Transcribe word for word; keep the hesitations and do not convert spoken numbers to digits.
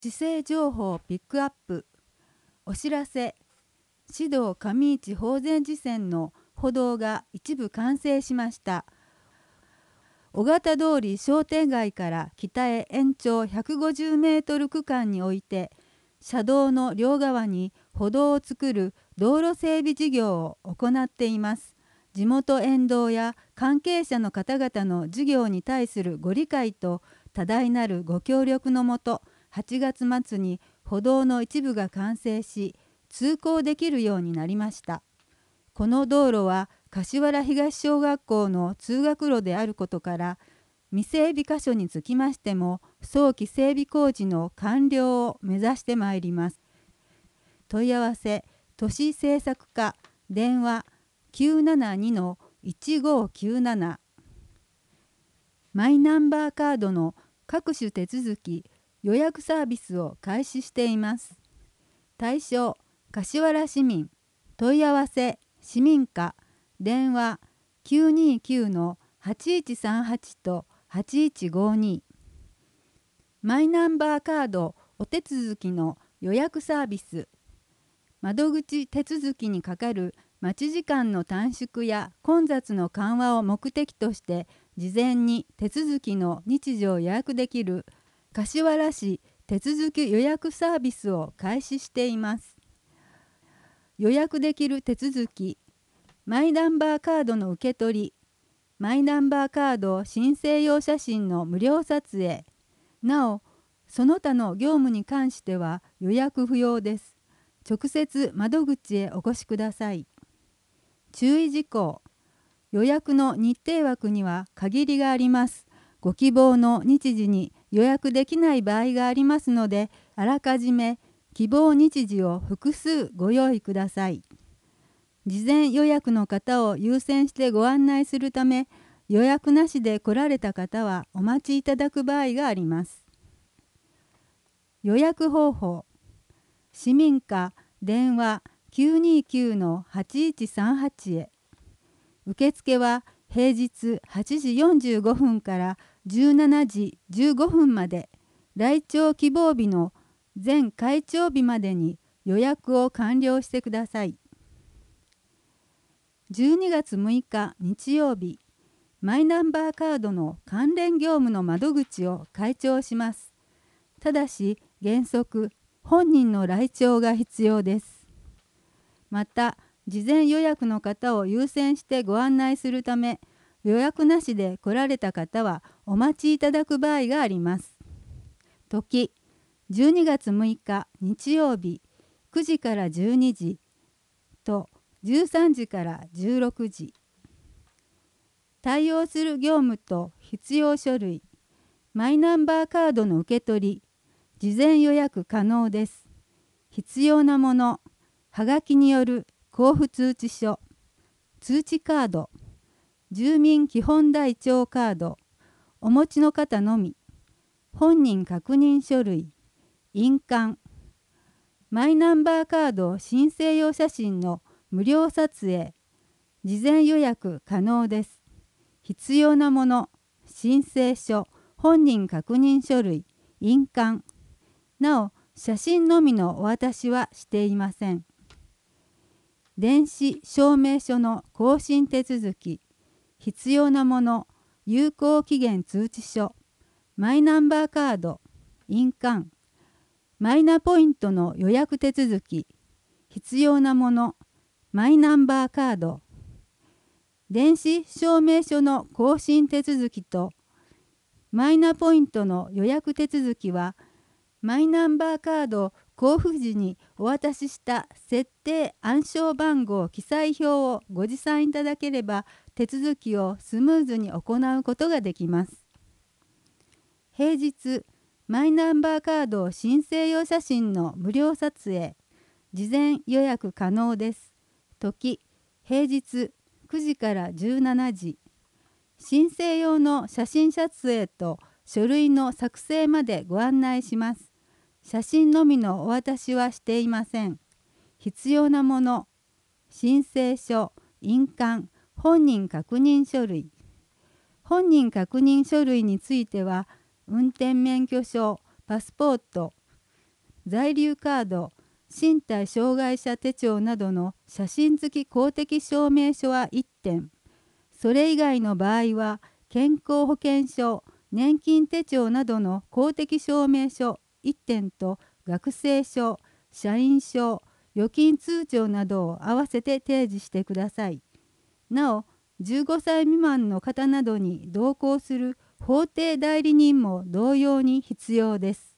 市政情報ピックアップ。お知らせ。市道上市法善寺線の歩道が一部完成しました。小形通り商店街から北へ延長ひゃくごじゅうメートル区間において、車道の両側に歩道を作る道路整備事業を行っています。地元沿道や関係者の方々の事業に対するご理解と多大なるご協力のもと、はちがつ末に歩道の一部が完成し、通行できるようになりました。この道路は柏原東小学校の通学路であることから、未整備箇所につきましても早期整備工事の完了を目指してまいります。問い合わせ、都市政策課、電話 きゅうななにのいちごきゅうなな。マイナンバーカードの各種手続き、予約サービスを開始しています。対象、柏原市民。問い合わせ、市民課。電話 きゅうにきゅうのはちいちさんはち とはちいちごに。マイナンバーカードお手続きの予約サービス。窓口手続きにかかる待ち時間の短縮や混雑の緩和を目的として、事前に手続きの日時を予約できる柏原市手続き予約サービスを開始しています。予約できる手続き、マイナンバーカードの受け取り、マイナンバーカード申請用写真の無料撮影、なお、その他の業務に関しては予約不要です。直接窓口へお越しください。注意事項、予約の日程枠には限りがあります。ご希望の日時に予約できない場合がありますので、あらかじめ希望日時を複数ご用意ください。事前予約の方を優先してご案内するため、予約なしで来られた方はお待ちいただく場合があります。予約方法、市民課電話 きゅうにきゅうのはちいちさんはち へ。受付は平日はちじよんじゅうごふんからじゅうしちじじゅうごふんまで、来庁希望日の前開庁日までに予約を完了してください。じゅうにがつむいか日曜日、マイナンバーカードの関連業務の窓口を開庁します。ただし原則本人の来庁が必要です。また、事前予約の方を優先してご案内するため、予約なしで来られた方はお待ちいただく場合があります。時、じゅうにがつむいか日曜日くじからじゅうにじとじゅうさんじからじゅうろくじ。対応する業務と必要書類、マイナンバーカードの受け取り、事前予約可能です。必要なもの、はがきによる交付通知書、通知カード、住民基本台帳カード、お持ちの方のみ、本人確認書類、印鑑、マイナンバーカード申請用写真の無料撮影、事前予約可能です。必要なもの、申請書、本人確認書類、印鑑。なお、写真のみのお渡しはしていません。電子証明書の更新手続き、必要なもの、有効期限通知書、マイナンバーカード、印鑑、マイナポイントの予約手続き、必要なもの、マイナンバーカード、電子証明書の更新手続きとマイナポイントの予約手続きは、マイナンバーカード交付時にお渡しした設定暗証番号記載表をご持参いただければ、手続きをスムーズに行うことができます。平日、マイナンバーカード申請用写真の無料撮影、事前予約可能です。時、平日くじからじゅうしちじ。申請用の写真撮影と書類の作成までご案内します。写真のみのお渡しはしていません。必要なもの、申請書、印鑑、本人確認書類。本人確認書類については、運転免許証、パスポート、 在留カード、身体障害者手帳などの写真付き公的証明書はいってん、それ以外の場合は健康保険証、年金手帳などの公的証明書いってんと学生証、社員証、預金通帳などを合わせて提示してください。なお、じゅうごさい未満の方などに同行する法定代理人も同様に必要です。